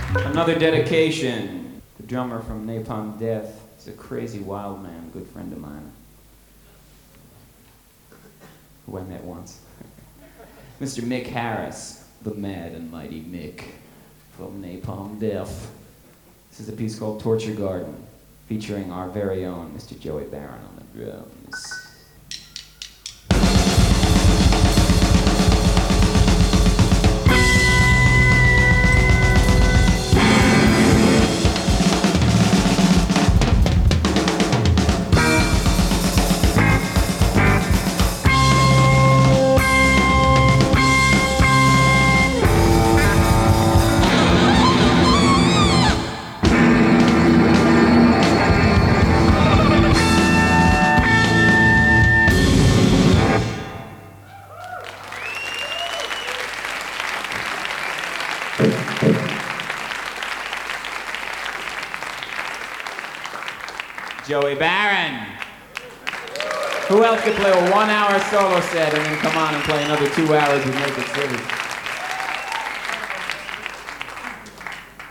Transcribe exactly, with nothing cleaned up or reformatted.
Another dedication. The drummer from Napalm Death is a crazy wild man, a good friend of mine, who I met once. Mister Mick Harris, the mad and mighty Mick from Napalm Death. This is a piece called Torture Garden, featuring our very own Mister Joey Barron on the drums. Joey Barron. Who else could play a one-hour solo set and then come on and play another two hours with Naked City?